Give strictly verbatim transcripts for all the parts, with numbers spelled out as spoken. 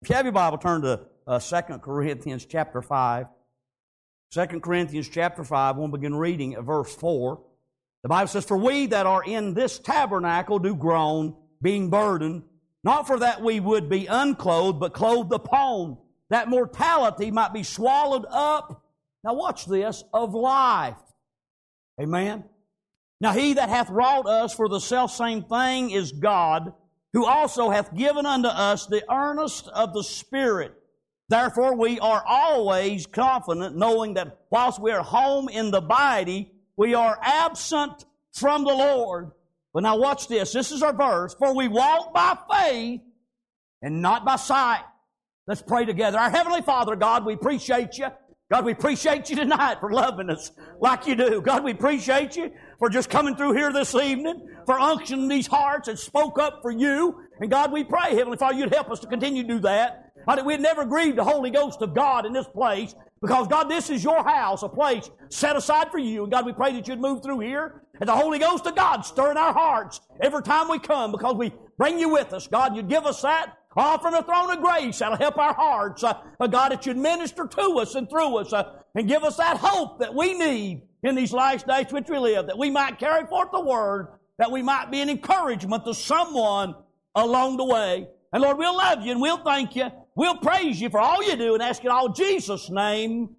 If you have your Bible, turn to uh, Second Corinthians chapter five. Second Corinthians chapter five, we'll begin reading at verse four. The Bible says, "For we that are in this tabernacle do groan, being burdened, not for that we would be unclothed, but clothed upon, that mortality might be swallowed up," now watch this, "of life." Amen. "Now he that hath wrought us for the selfsame thing is God, who also hath given unto us the earnest of the Spirit. Therefore we are always confident, knowing that whilst we are home in the body, we are absent from the Lord." But now watch this. This is our verse. "For we walk by faith and not by sight." Let's pray together. Our Heavenly Father, God, we appreciate you. God, we appreciate you tonight for loving us like you do. God, we appreciate you for just coming through here this evening, for unctioning these hearts that spoke up for you. And God, we pray, Heavenly Father, you'd help us to continue to do that. God, that we'd never grieve the Holy Ghost of God in this place, because, God, this is your house, a place set aside for you. And God, we pray that you'd move through here, and the Holy Ghost of God stir in our hearts every time we come, because we bring you with us. God, you'd give us that. All from the throne of grace, that'll help our hearts. Uh, uh, God, that you'd minister to us and through us uh, and give us that hope that we need in these last days which we live, that we might carry forth the Word, that we might be an encouragement to someone along the way. And Lord, we'll love you and we'll thank you. We'll praise you for all you do and ask it all in Jesus' name.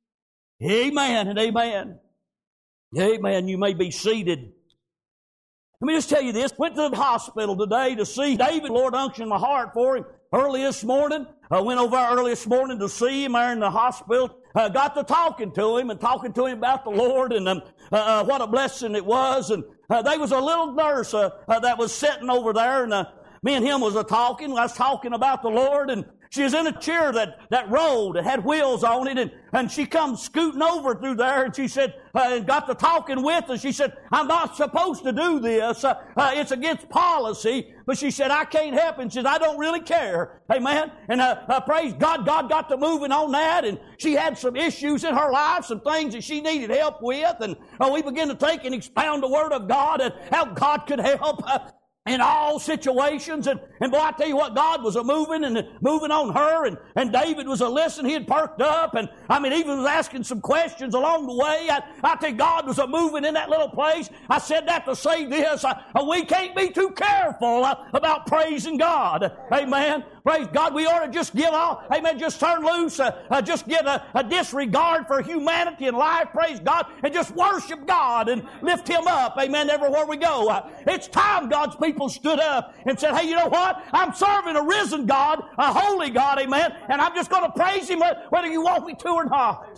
Amen and amen. Amen. You may be seated. Let me just tell you this. Went to the hospital today to see David. Lord unctioned my heart for him early this morning. I went over early this morning to see him there in the hospital. Uh, got to talking to him and talking to him about the Lord and um, uh, uh, what a blessing it was. And uh, there was a little nurse uh, uh, that was sitting over there, and uh, me and him was uh, talking. I was talking about the Lord, and she was in a chair that, that rolled, that had wheels on it, and, and she come scooting over through there, and she said, uh, and got to talking with us. She said, "I'm not supposed to do this. Uh, uh, it's against policy." But she said, "I can't help it." And she said, "I don't really care." Amen. And uh, uh, praise God, God got to moving on that, and she had some issues in her life, some things that she needed help with, and uh, we began to take and expound the Word of God and how God could help uh, in all situations. And, and boy, I tell you what, God was a moving and moving on her, and, and David was a listening. He had perked up, and I mean, even was asking some questions along the way. I, I tell you, God was a moving in that little place. I said that to say this. I, we can't be too careful uh, about praising God. Amen. Praise God. We ought to just give all, amen, just turn loose, uh, uh, just get a, a disregard for humanity and life, praise God, and just worship God and lift Him up, amen, everywhere we go. Uh, it's time God's people stood up and said, "Hey, you know what? I'm serving a risen God, a holy God, amen, and I'm just going to praise Him whether you want me to or not."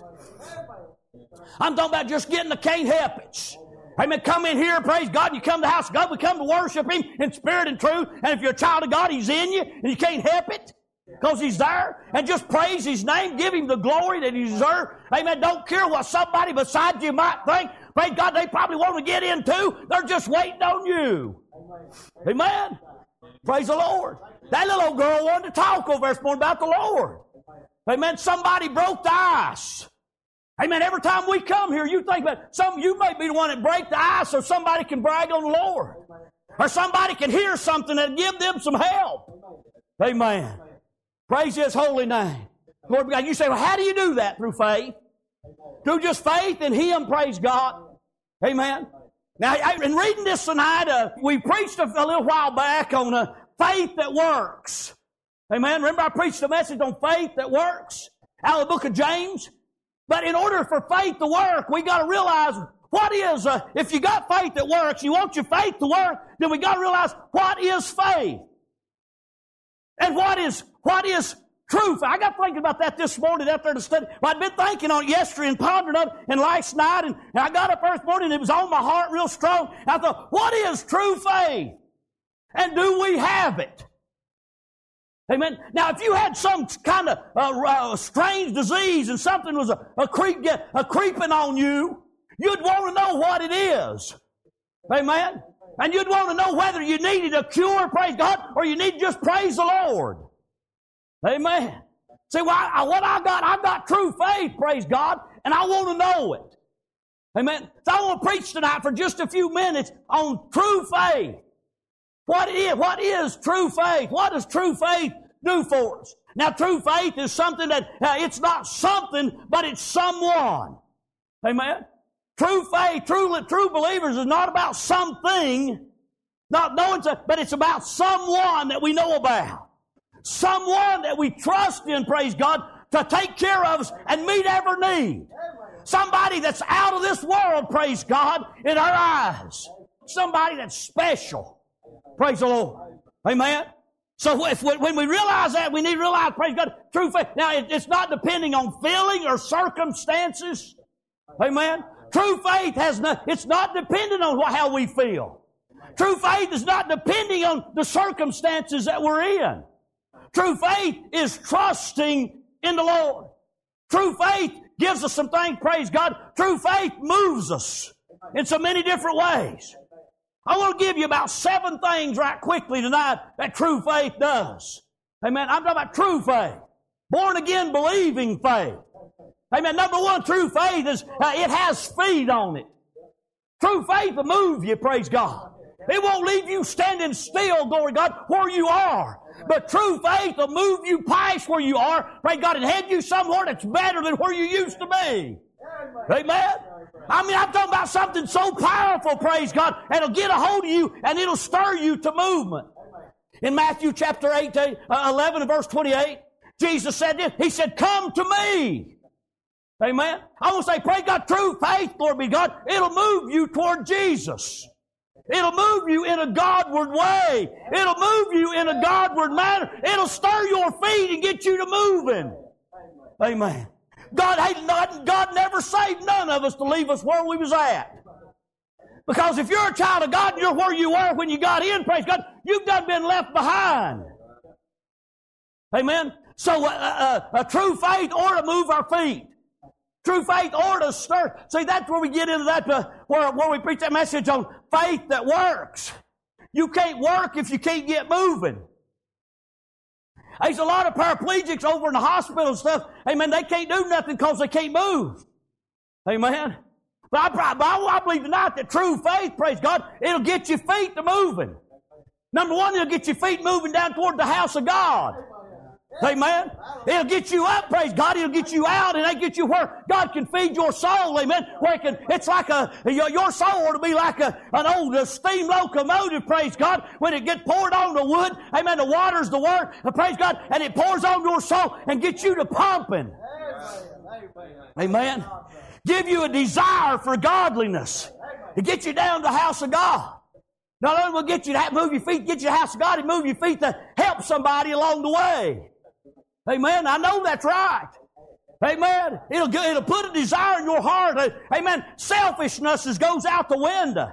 I'm talking about just getting the can't help it. Amen. Come in here, praise God. You come to the house of God. We come to worship Him in spirit and truth. And if you're a child of God, He's in you, and you can't help it because He's there. And just praise His name. Give Him the glory that He deserves. Amen. Don't care what somebody beside you might think. Praise God, they probably want to get into. They're just waiting on you. Amen. Praise the Lord. That little old girl wanted to talk over this morning about the Lord. Amen. Somebody broke the ice. Amen. Every time we come here, you think about some. You may be the one that break the ice, so somebody can brag on the Lord, or somebody can hear something and give them some help. Amen. Praise His holy name. Lord God, you say, well, how do you do that? Through faith, through just faith in Him. Praise God. Amen. Now, in reading this tonight, uh, we preached a, a little while back on uh, faith that works. Amen. Remember, I preached a message on faith that works out of the book of James. But in order for faith to work, we got to realize what is, uh, if you got faith that works, you want your faith to work, then we got to realize what is faith. And what is, what is true faith. I got thinking about that this morning after the study. Well, I'd been thinking on it yesterday and pondering on it and last night, and, and I got up first morning and it was on my heart real strong. I thought, what is true faith? And do we have it? Amen. Now, if you had some kind of uh, uh, strange disease and something was a, a, creep, a creeping on you, you'd want to know what it is. Amen. And you'd want to know whether you needed a cure, praise God, or you need to just praise the Lord. Amen. See, well, I, what I got, I got true faith, praise God, and I want to know it. Amen. So I want to preach tonight for just a few minutes on true faith. What is, what is true faith? What does true faith do for us? Now, true faith is something that, uh, it's not something, but it's someone. Amen? True faith, true, true believers is not about something, not knowing, but it's about someone that we know about. Someone that we trust in, praise God, to take care of us and meet every need. Somebody that's out of this world, praise God, in our eyes. Somebody that's special. Praise the Lord. Amen? So if we, when we realize that, we need to realize, praise God, true faith. Now, it, it's not depending on feeling or circumstances. Amen? True faith has no, it's not dependent on how we feel. True faith is not depending on the circumstances that we're in. True faith is trusting in the Lord. True faith gives us some things, praise God. True faith moves us in so many different ways. I want to give you about seven things right quickly tonight that true faith does. Amen. I'm talking about true faith. Born again believing faith. Amen. Number one, true faith is, uh, it has feet on it. True faith will move you, praise God. It won't leave you standing still, glory to God, where you are. But true faith will move you past where you are, praise God, and head you somewhere that's better than where you used to be. Amen. I mean, I'm talking about something so powerful, praise God, and it'll get a hold of you and it'll stir you to movement. In Matthew chapter eighteen, uh, eleven and verse twenty-eight, Jesus said this. He said, come to me. Amen. I want to say, praise God, true faith, Lord be God, it'll move you toward Jesus. It'll move you in a Godward way. It'll move you in a Godward manner. It'll stir your feet and get you to moving. Amen. God, God never saved none of us to leave us where we was at. Because if you're a child of God and you're where you were when you got in, praise God, you've done been left behind. Amen. So uh, uh, a true faith ought to move our feet. True faith ought to stir. See, that's where we get into that, uh, where, where we preach that message on faith that works. You can't work if you can't get moving. There's a lot of paraplegics over in the hospital and stuff. Amen. They can't do nothing because they can't move. Amen. But I, but I, I believe tonight that true faith, praise God, it'll get your feet to moving. Number one, it'll get your feet moving down toward the house of God. Amen. It'll get you up, praise God. It'll get you out, and it'll get you where God can feed your soul. Amen. Where it can, it's like a, your soul ought to be like a, an old steam locomotive, praise God. When it gets poured on the wood, amen, the water's the word, praise God, and it pours on your soul and gets you to pumping. Amen. Give you a desire for godliness. It gets you down to the house of God. Not only will get you to move your feet, get you to the house of God, and move your feet to help somebody along the way. Amen. I know that's right. Amen. It'll, it'll put a desire in your heart. Amen. Selfishness is, goes out the window.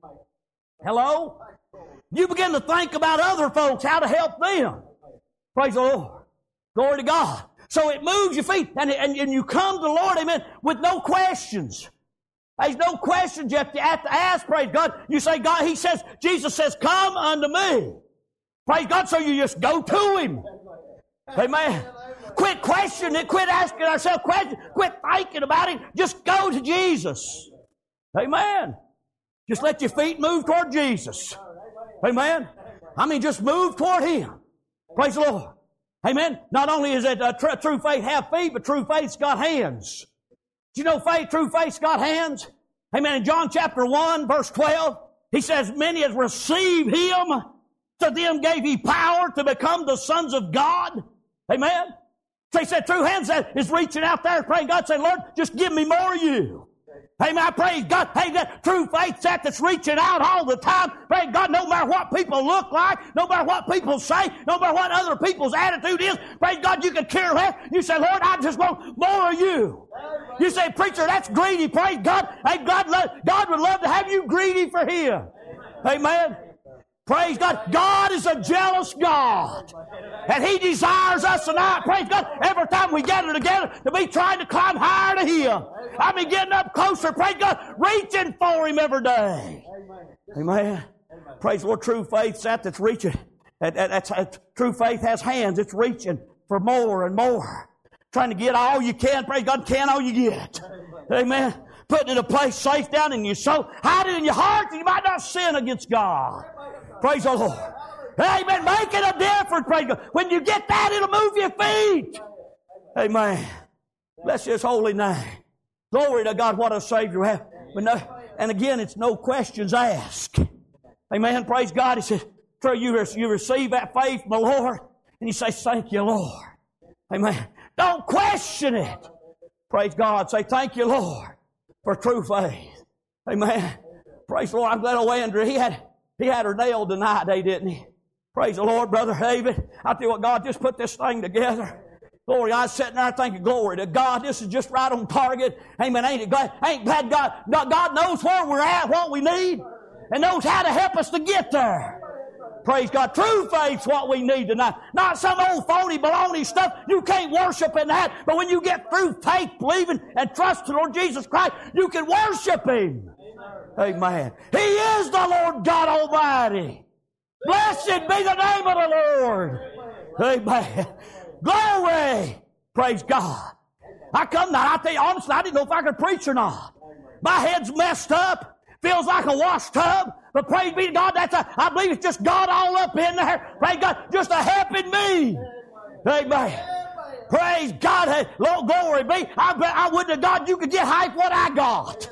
Hello? You begin to think about other folks, how to help them. Praise the Lord. Glory to God. So it moves your feet, and, and, and you come to the Lord, amen, with no questions. There's no questions you have to, have to ask, praise God. You say, God, He says, Jesus says, come unto me. Praise God, so you just go to Him. Amen. Quit questioning, quit asking ourselves questions, quit thinking about it. Just go to Jesus. Amen. Just let your feet move toward Jesus. Amen. I mean, just move toward Him. Praise the Lord. Amen. Not only is it uh, tr- true faith have feet, but true faith's got hands. Do you know faith, true faith's got hands? Amen. In John chapter one, verse twelve, He says, many as receive Him, to them gave He power to become the sons of God. Amen. So He said, true hands is reaching out there, praying God, saying, Lord, just give me more of You. Amen. I praise God. Hey, that true faith that that's reaching out all the time. Praise God, no matter what people look like, no matter what people say, no matter what other people's attitude is, praise God, you can care less. You say, Lord, I just want more of You. You say, preacher, that's greedy. Praise God. Hey, God, God would love to have you greedy for Him. Amen. Praise God. God is a jealous God. And He desires us tonight, praise God, every time we gather together to be trying to climb higher to Him. I mean, getting up closer, praise God, reaching for Him every day. Amen. Amen. Praise the Lord. True faith, that that's reaching. That, that, that's, uh, true faith has hands. It's reaching for more and more. Trying to get all you can. Praise God, can all you get. Amen. Putting it in a place safe down in your soul. Hide it in your heart that you might not sin against God. Praise the Lord. Amen. Making a difference. Praise God. When you get that, it'll move your Amen. Bless His holy name. Glory to God, what a Savior we have. But no, and again, it's no questions asked. Amen. Praise God. He says, you, you receive that faith from the Lord, and you say, thank you, Lord. Amen. Don't question it. Praise God. Say, thank you, Lord, for true faith. Amen. Praise the Lord. I'm glad old Andrew, he had, he had her nailed tonight, day, didn't he? Praise the Lord, Brother David. I tell you what, God just put this thing together. Glory, I was sitting there thinking, glory to God, this is just right on target. Amen. Ain't it glad, ain't glad God, God knows where we're at, what we need, and knows how to help us to get there. Praise God. True faith's what we need tonight. Not some old phony baloney stuff. You can't worship in that. But when you get through faith, believing, and trusting Lord Jesus Christ, you can worship Him. Amen. Amen. He is the Lord God Almighty. Blessed be the name of the Lord. Amen. Glory! Praise God. I come now, I tell you honestly, I didn't know if I could preach or not. My head's messed up. Feels like a wash tub. But praise be to God, that's a, I believe it's just God all up in there. Praise God, just a helping me. Amen. Praise God. Hey, Lord, glory be. I, bet I wouldn't have God, you could get half what I got.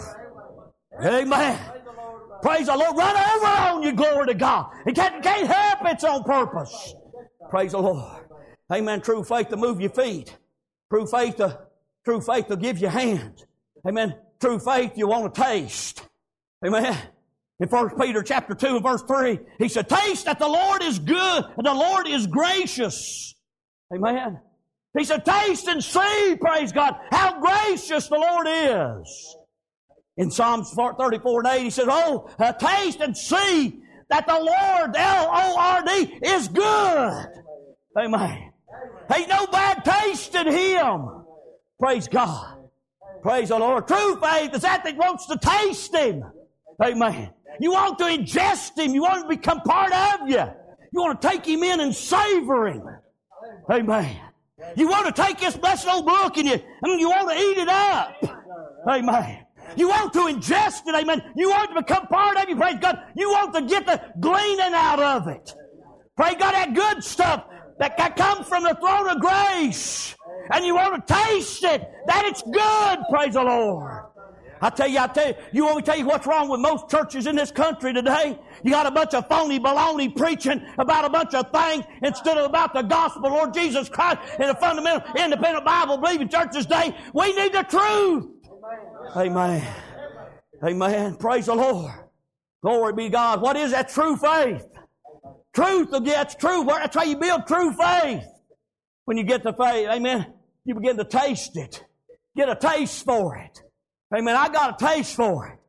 Amen. Praise the Lord. Run over on you, glory to God. It can't, can't help it's on purpose. Praise the Lord. Amen. True faith to move your feet. True faith to, true faith to give you hands. Amen. True faith you want to taste. Amen. In First Peter chapter two and verse three, he said, taste that the Lord is good and the Lord is gracious. Amen. He said, taste and see, praise God, how gracious the Lord is. In Psalms thirty-four and eight, he says, oh, uh, taste and see that the Lord, L O R D, is good. Amen. Ain't no bad taste in Him. Praise God. Praise the Lord. True faith is that that wants to taste Him. Amen. You want to ingest Him. You want to become part of you. You want to take Him in and savor Him. Amen. You want to take this blessed old book and you, I mean, you want to eat it up. Amen. You want to ingest it. Amen. You want to become part of you. Praise God. You want to get the gleaning out of it. Praise God, that good stuff that comes from the throne of grace. And you want to taste it. That it's good. Praise the Lord. I tell you, I tell you, you want me to tell you what's wrong with most churches in this country today? You got a bunch of phony baloney preaching about a bunch of things instead of about the gospel of Lord Jesus Christ in the fundamental independent Bible believing churches today. We need the truth. Amen. Amen. Praise the Lord. Glory be to God. What is that true faith? Truth, that's true. That's how you build true faith. When you get the faith, amen, you begin to taste it. Get a taste for it. Amen. I got a taste for it.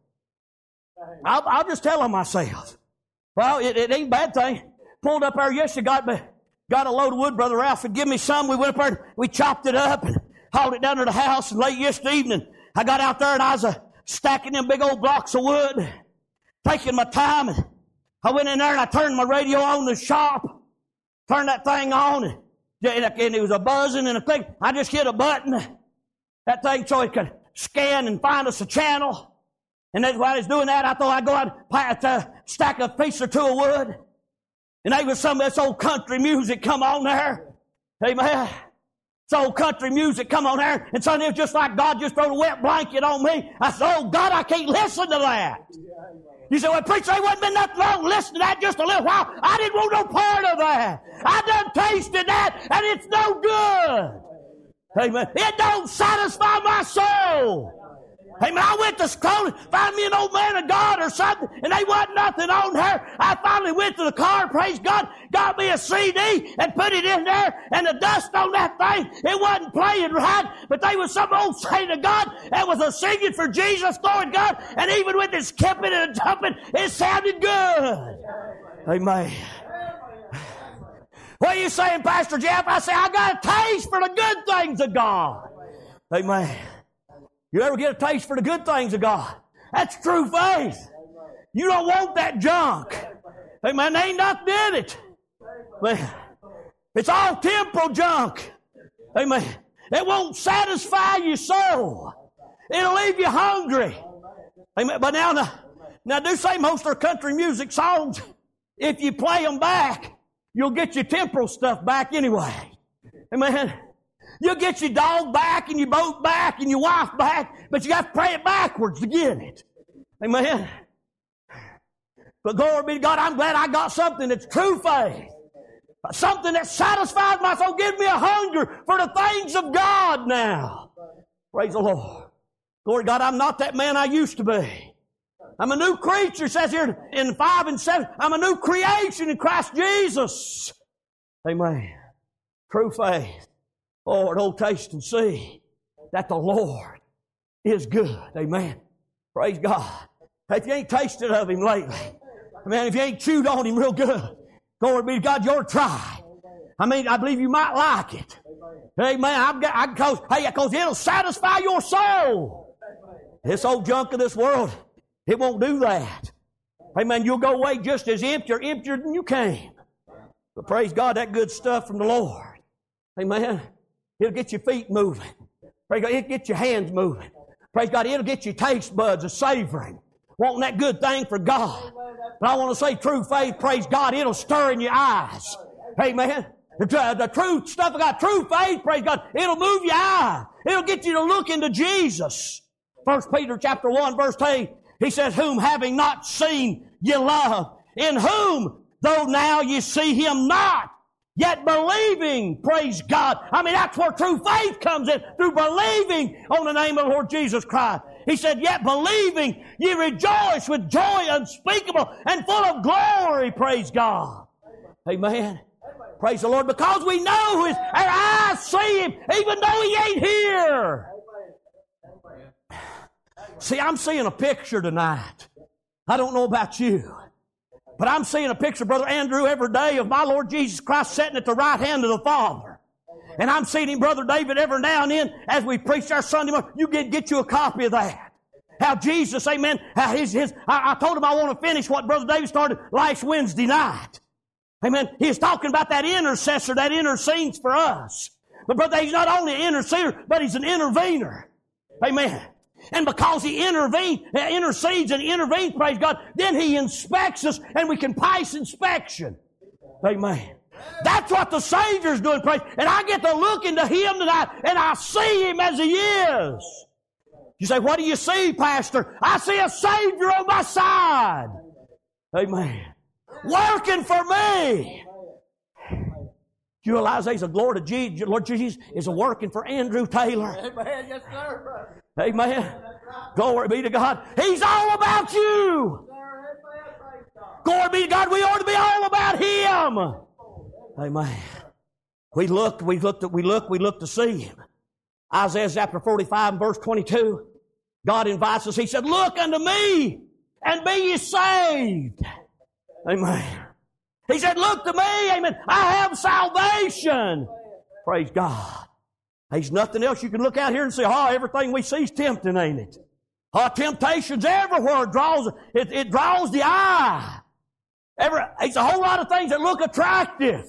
I'll, I'll just tell on myself. Well, it, it ain't a bad thing. Pulled up there yesterday, got, got a load of wood. Brother Ralph would give me some. We went up there, we chopped it up and hauled it down to the house. And late yesterday evening, I got out there and I was uh, stacking them big old blocks of wood, taking my time. And I went in there and I turned my radio on in the shop, turned that thing on, and, and it was a buzzing and a click. I just hit a button. That thing so it could scan and find us a channel. And that's while I was doing that, I thought I'd go out and uh, stack a piece or two of wood. And there was some of this old country music come on there. Amen. This old country music come on there. And so it was just like God just threw a wet blanket on me. I said, oh God, I can't listen to that. You say, well, preacher, there wasn't been nothing wrong listening to that just a little while. I didn't want no part of that. I done tasted that, and it's no good. Amen. It don't satisfy my soul. Amen. I went to school, found me an old man of God or something, and they wasn't nothing on there. I finally went to the car, praise God, got me a C D and put it in there, and the dust on that thing, it wasn't playing right, but they was some old saint of God that was a singing for Jesus, glory to God, and even with it skipping and jumping, it sounded good. Amen. What are you saying, Pastor Jeff? I say, I got a taste for the good things of God. Amen. You ever get a taste for the good things of God? That's true faith. You don't want that junk. Amen. There ain't nothing in it. Man, it's all temporal junk. Amen. It won't satisfy your soul. It'll leave you hungry. Amen. But now, now, now do say most of our country music songs, if you play them back, you'll get your temporal stuff back anyway. Amen. You get your dog back and your boat back and your wife back, but you got to pray it backwards to get it. Amen. But glory be to God, I'm glad I got something that's true faith. Something that satisfies my soul. Give me a hunger for the things of God now. Praise the Lord. Glory to God, I'm not that man I used to be. I'm a new creature, it says here in five and seven. I'm a new creation in Christ Jesus. Amen. True faith. Lord, oh, taste and see that the Lord is good. Amen. Praise God. If you ain't tasted of Him lately, man, if you ain't chewed on Him real good, glory be to God, you're try. I mean, I believe you might like it. Amen. I've got, I, cause, hey, because it'll satisfy your soul. This old junk of this world, it won't do that. Amen. You'll go away just as empty or emptier than you came. But praise God, that good stuff from the Lord. Amen. It'll get your feet moving. Praise God, it'll get your hands moving. Praise God, it'll get your taste buds a savoring. Wanting that good thing for God. But I want to say true faith, praise God, it'll stir in your eyes. Amen. The, the true stuff of God, true faith, praise God, it'll move your eye. It'll get you to look into Jesus. First Peter chapter one, verse eight, he says, whom having not seen ye love, in whom, though now ye see Him not, yet believing, praise God. I mean, that's where true faith comes in, through believing on the name of the Lord Jesus Christ. He said, yet believing, ye rejoice with joy unspeakable and full of glory, praise God. Amen. Praise the Lord, because we know who is, our eyes see Him, even though He ain't here. See, I'm seeing a picture tonight. I don't know about you, but I'm seeing a picture, Brother Andrew, every day of my Lord Jesus Christ sitting at the right hand of the Father. And I'm seeing Him, Brother David, every now and then as we preach our Sunday morning. You get, get you a copy of that. How Jesus, amen, how his, his, I, I told him I want to finish what Brother David started last Wednesday night. Amen. He was talking about that intercessor that intercedes for us. But brother, he's not only an interceder, but he's an intervener. Amen. And because he intervenes, intercedes and intervenes, praise God, then he inspects us and we can pass inspection. Amen. That's what the Savior's doing, praise. And I get to look into Him tonight and I see Him as He is. You say, what do you see, Pastor? I see a Savior on my side. Amen. Working for me. You realize there's a glory to Jesus, Lord Jesus is a working for Andrew Taylor. Amen. Yes, sir. Amen. Glory be to God. He's all about you. Glory be to God. We ought to be all about Him. Amen. We looked, we looked, we looked, we looked to see Him. Isaiah chapter forty-five and verse twenty-two. God invites us. He said, look unto me and be ye saved. Amen. He said, look to me. Amen. I have salvation. Praise God. There's nothing else you can look out here and say, oh, everything we see is tempting, ain't it? Oh, temptation's everywhere. It draws, it, it draws the eye. Every, it's a whole lot of things that look attractive.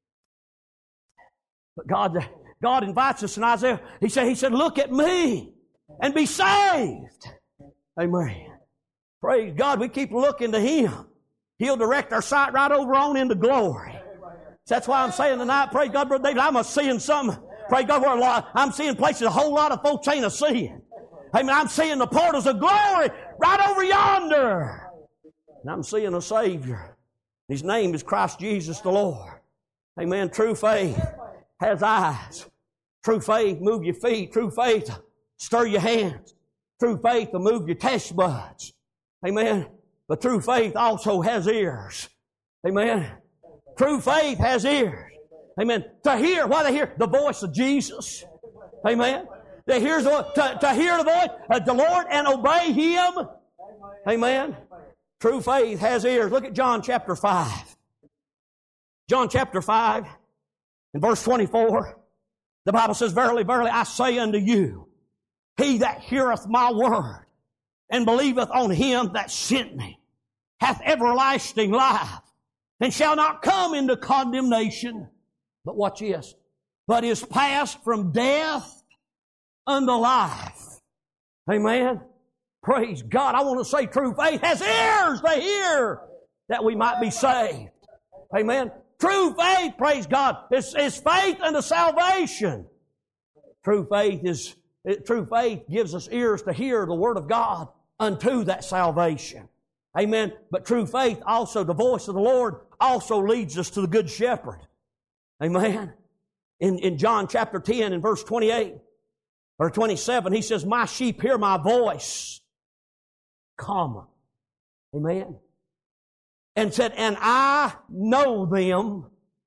But God, God invites us in Isaiah. He said, He said, look at me and be saved. Amen. Praise God. We keep looking to Him. He'll direct our sight right over on into glory. That's why I'm saying tonight, praise God, Brother David, I'm a seeing something. Praise God, where a lot, I'm seeing places a whole lot of folks ain't a seeing. Amen. I'm seeing the portals of glory right over yonder. And I'm seeing a Savior. His name is Christ Jesus the Lord. Amen. True faith has eyes. True faith move your feet. True faith stir your hands. True faith will move your taste buds. Amen. But true faith also has ears. Amen. True faith has ears. Amen. To hear, why they hear the voice of Jesus. Amen. They hear to, to hear the voice of the Lord and obey Him. Amen. True faith has ears. Look at John chapter five. John chapter five and verse twenty-four. The Bible says, verily, verily, I say unto you, he that heareth my word and believeth on Him that sent me hath everlasting life, and shall not come into condemnation. But watch this. But is passed from death unto life. Amen. Praise God. I want to say true faith has ears to hear that we might be saved. Amen. True faith, praise God, is, is faith unto salvation. True faith is, true faith gives us ears to hear the Word of God unto that salvation. Amen. But true faith also, the voice of the Lord, also leads us to the Good Shepherd. Amen. In, in John chapter ten and verse twenty-eight or twenty-seven, He says, my sheep hear my voice, comma. Amen. And said, and I know them,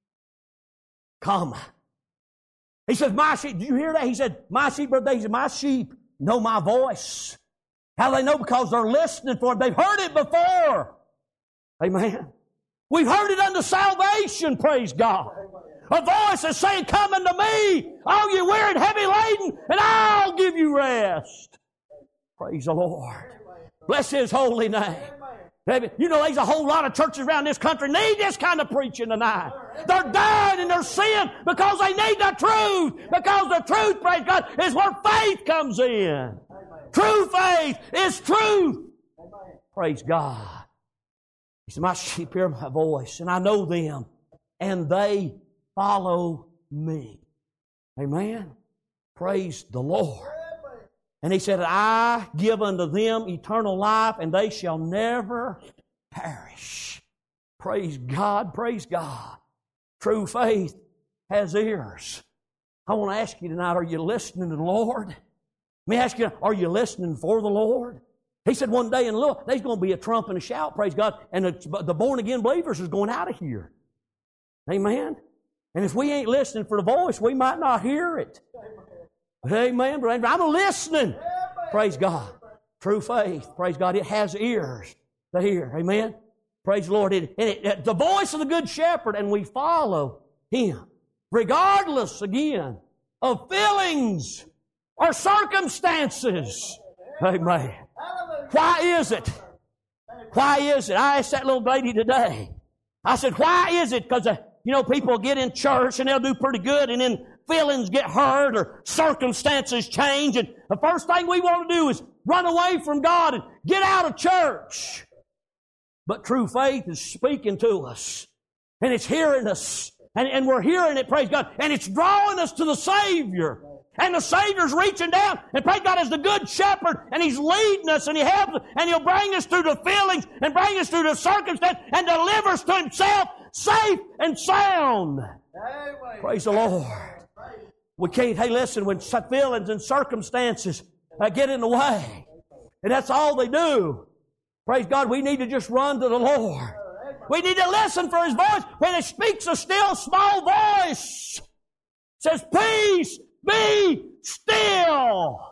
comma. He says, my sheep, do you hear that? He said, my sheep, brother, he said, my sheep know my voice. How do they know? Because they're listening for it. They've heard it before. Amen. We've heard it unto salvation, praise God. A voice is saying, come unto me, all you weary and heavy laden, and I'll give you rest. Praise the Lord. Bless His holy name. You know, there's a whole lot of churches around this country need this kind of preaching tonight. They're dying in their sin because they need the truth. Because the truth, praise God, is where faith comes in. True faith is truth. Praise God. He said, my sheep hear my voice, and I know them, and they follow me. Amen. Praise the Lord. And He said, I give unto them eternal life, and they shall never perish. Praise God, praise God. True faith has ears. I want to ask you tonight, are you listening to the Lord? Let me ask you, are you listening for the Lord? He said one day, and look, there's going to be a trump and a shout, praise God, and the, the born-again believers is going out of here. Amen? And if we ain't listening for the voice, we might not hear it. Amen. I'm listening. Praise God. True faith. Praise God. It has ears to hear. Amen. Praise the Lord. It, it, it, the voice of the Good Shepherd, and we follow Him. Regardless, again, of feelings or circumstances. Amen. Why is it? Why is it? I asked that little lady today. I said, why is it? Because, uh, you know, people get in church and they'll do pretty good, and then feelings get hurt or circumstances change, and the first thing we want to do is run away from God and get out of church. But true faith is speaking to us, and it's hearing us, and, and we're hearing it, praise God, and it's drawing us to the Savior. And the Savior's reaching down, and praise God, as the Good Shepherd, and He's leading us, and He helps us, and He'll bring us through the feelings, and bring us through the circumstance, and deliver us to Himself, safe and sound. Amen. Praise the Lord. We can't, hey listen, when feelings and circumstances uh, get in the way, and that's all they do, praise God, we need to just run to the Lord. We need to listen for His voice when He speaks a still small voice. It says, peace, be still.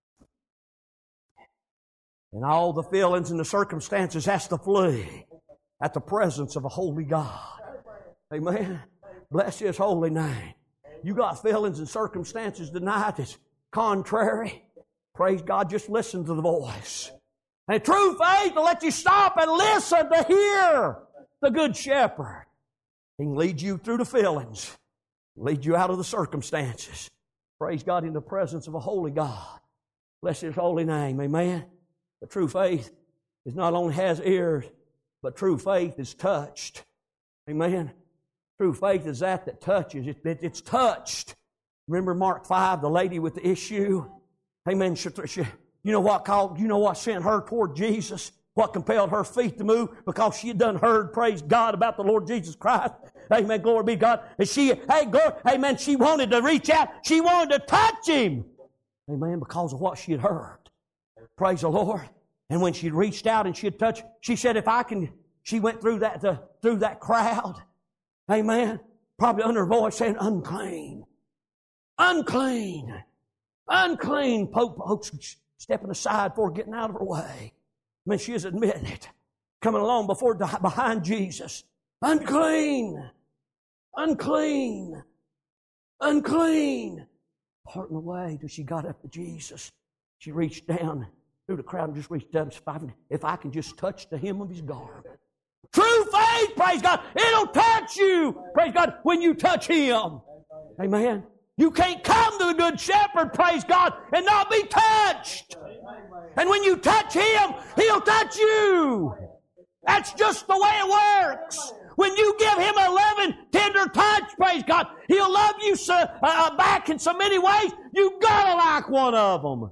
And all the feelings and the circumstances has to flee at the presence of a holy God. Amen. Bless His holy name. You got feelings and circumstances tonight that's contrary. Praise God, just listen to the voice. And true faith will let you stop and listen to hear the Good Shepherd. He can lead you through the feelings, lead you out of the circumstances. Praise God, in the presence of a holy God. Bless His holy name. Amen. But true faith is not only has ears, but true faith is touched. Amen. True faith is that that touches. It, it, it's touched. Remember Mark five, the lady with the issue? Amen. She, she, you know what called? You know what sent her toward Jesus? What compelled her feet to move? Because she had done heard, praise God, about the Lord Jesus Christ. Amen. Glory be to God. And she, hey, glory, amen. She wanted to reach out. She wanted to touch Him. Amen. Because of what she had heard. Praise the Lord. And when she reached out and she had touched, she said, if I can, she went through that, the, through that crowd. Amen. Probably under her voice saying, unclean. Unclean. Unclean. Folks stepping aside for getting out of her way. I mean, she is admitting it. Coming along before, behind Jesus. Unclean. Unclean. Unclean. Parting away till she got up to Jesus. She reached down through the crowd and just reached up. If I can just touch the hem of His garment. True faith, praise God, it'll touch you, praise God, when you touch Him. Amen. You can't come to the Good Shepherd, praise God, and not be touched. And when you touch Him, He'll touch you. That's just the way it works. When you give Him a loving, tender touch, praise God, He'll love you so, uh, back in so many ways, you gotta like one of them.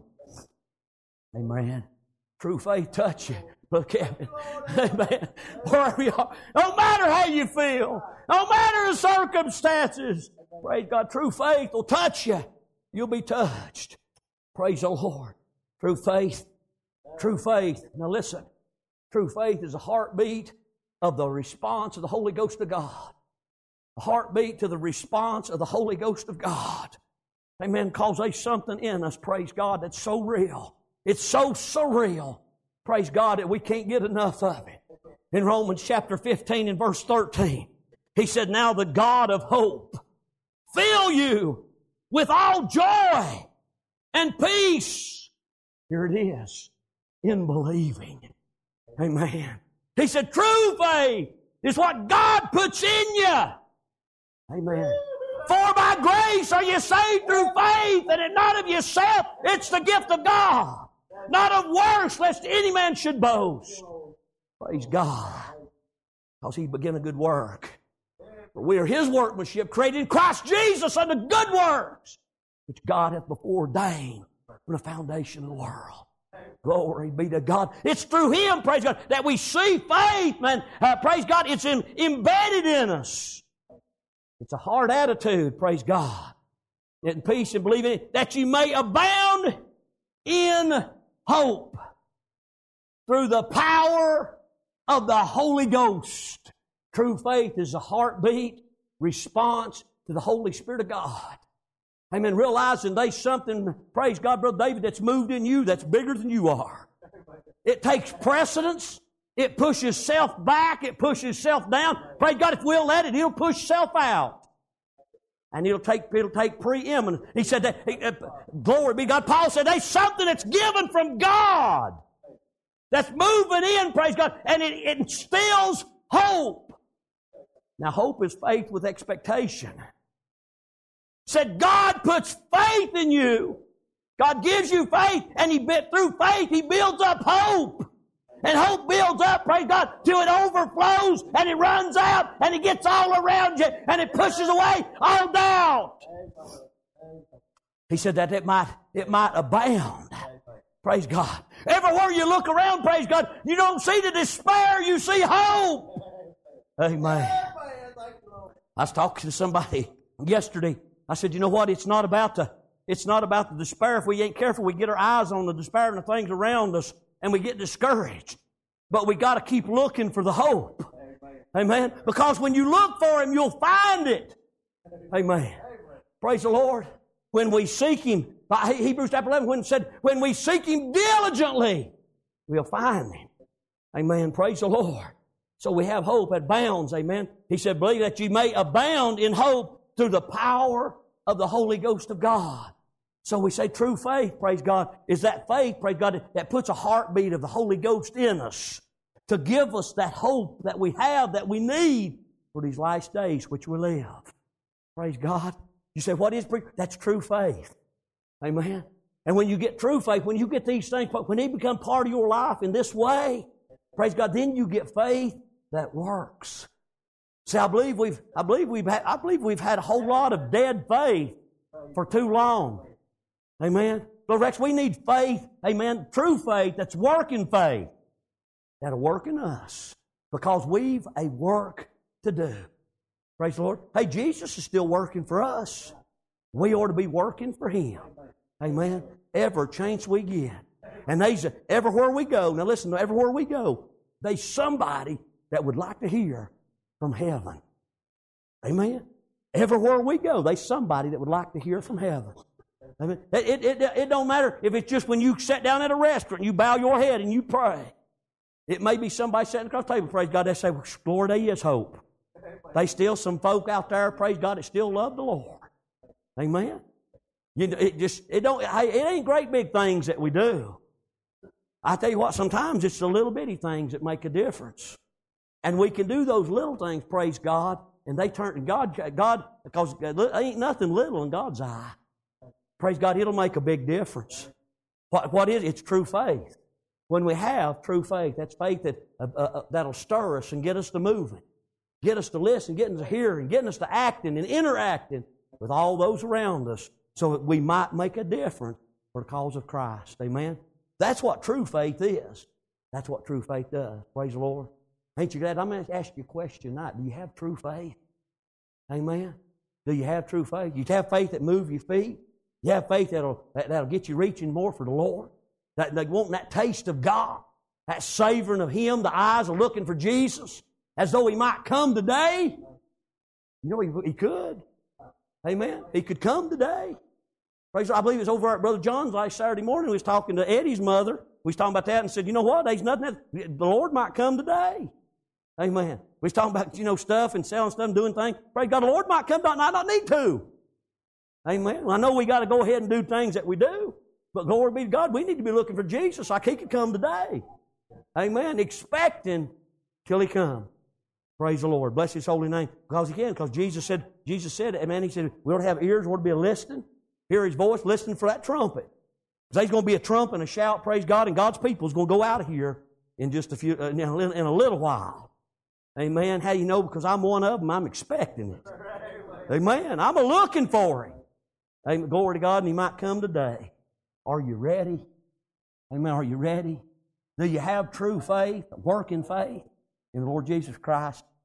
Amen. True faith touch you. Look at me. Amen. Wherever you are. No matter how you feel. No matter the circumstances. Praise God. True faith will touch you. You'll be touched. Praise the Lord. True faith. True faith. Now listen. True faith is a heartbeat of the response of the Holy Ghost of God. A heartbeat to the response of the Holy Ghost of God. Amen. Because there's something in us, praise God, that's so real. It's so surreal. Praise God that we can't get enough of it. In Romans chapter fifteen and verse thirteen, He said, now the God of hope fill you with all joy and peace. Here it is, in believing. Amen. He said, true faith is what God puts in you. Amen. For by grace are you saved through faith, and it not of yourself, it's the gift of God. Not of works, lest any man should boast. Praise God. Because He began a good work. For we are His workmanship, created in Christ Jesus unto good works, which God hath before ordained from the foundation of the world. Glory be to God. It's through Him, praise God, that we see faith, man. Uh, praise God, it's in, embedded in us. It's a hard attitude, praise God. In peace and believing it, that you may abound in hope through the power of the Holy Ghost. True faith is a heartbeat response to the Holy Spirit of God. Amen. Realizing there's something, praise God, Brother David, that's moved in you that's bigger than you are. It takes precedence. It pushes self back. It pushes self down. Praise God, if we'll let it, it'll push self out. And it'll take, it'll take preeminence. He said that, uh, glory be to God. Paul said there's something that's given from God that's moving in, praise God, and it, it instills hope. Now, hope is faith with expectation. Said God puts faith in you. God gives you faith, and He through faith He builds up hope. And hope builds up, praise God, till it overflows and it runs out and it gets all around you and it pushes away all doubt. He said that it might, it might abound. Praise God. Everywhere you look around, praise God, you don't see the despair, you see hope. Amen. I was talking to somebody yesterday. I said, you know what? It's not about the, it's not about the despair. If we ain't careful, we get our eyes on the despair and the things around us, and we get discouraged. But we got to keep looking for the hope. Amen. Because when you look for Him, you'll find it. Amen. Praise the Lord. When we seek Him, Hebrews chapter eleven, when it said, when we seek Him diligently, we'll find Him. Amen. Praise the Lord. So we have hope that abounds. Amen. He said, believe that you may abound in hope through the power of the Holy Ghost of God. So we say true faith, praise God, is that faith, praise God, that puts a heartbeat of the Holy Ghost in us to give us that hope that we have, that we need for these last days which we live. Praise God. You say, what is, that's true faith. Amen. And when you get true faith, when you get these things, when they become part of your life in this way, praise God, then you get faith that works. See, I believe we've, I believe we've had, I believe we've had a whole lot of dead faith for too long. Amen. Brother Rex, we need faith, amen, true faith that's working faith. That'll work in us because we've a work to do. Praise the Lord. Hey, Jesus is still working for us. We ought to be working for Him. Amen. Every chance we get. And there's a, everywhere we go, now listen, everywhere we go, there's somebody that would like to hear from heaven. Amen. Everywhere we go, there's somebody that would like to hear from heaven. Amen. It, it, it, it don't matter if it's just when you sit down at a restaurant and you bow your head and you pray. It may be somebody sitting across the table, praise God, they say, well, Lord, there is hope. There's still some folk out there, praise God, that still love the Lord. Amen. You know, it just, it don't, it ain't great big things that we do. I tell you what, sometimes it's the little bitty things that make a difference. And we can do those little things, praise God, and they turn to God, God, because there ain't nothing little in God's eye. Praise God, it'll make a big difference. What, what is it? It's true faith. When we have true faith, that's faith that, uh, uh, that'll stir us and get us to moving. get us to listen, getting us to hear, and getting us to acting and interacting with all those around us so that we might make a difference for the cause of Christ. Amen? That's what true faith is. That's what true faith does. Praise the Lord. Ain't you glad? I'm going to ask you a question tonight. Do you have true faith? Amen? Do you have true faith? You have faith that moves your feet? You have faith that'll, that, that'll get you reaching more for the Lord? That they want that taste of God, that savoring of Him. The eyes are looking for Jesus as though He might come today. You know, He, he could. Amen? He could come today. Praise God. I believe it was over at Brother John's last Saturday morning. We was talking to Eddie's mother. We was talking about that and said, you know what? There's nothing else. The Lord might come today. Amen. We was talking about, you know, stuff and selling stuff and doing things. Praise God. The Lord might come today. I don't need to. Amen. Well, I know we got to go ahead and do things that we do. But glory be to God, we need to be looking for Jesus like He could come today. Amen. Expecting till He comes. Praise the Lord. Bless His holy name. Because again, because Jesus said, Jesus said, amen, He said, we ought to have ears, we ought to be listening. Hear His voice, listening for that trumpet. Because there's going to be a trump and a shout, praise God, and God's people is going to go out of here in just a few, uh, in, a, in a little while. Amen. How do you know? Because I'm one of them, I'm expecting it. Amen. I'm looking for Him. Amen. Glory to God, and He might come today. Are you ready? Amen. Are you ready? Do you have true faith, working faith in the Lord Jesus Christ?